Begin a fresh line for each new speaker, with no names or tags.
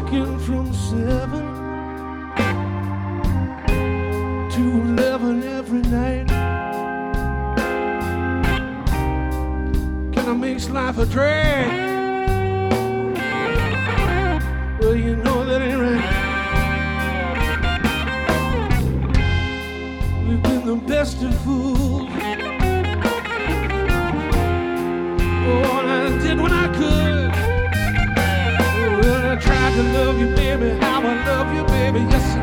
working from 7 to 11 every night. Kinda makes life a drag. Well, you know that ain't right. We've been the best of fools. Oh, and I did when I could. Well, I tried to love you, baby, how I love you, baby, yes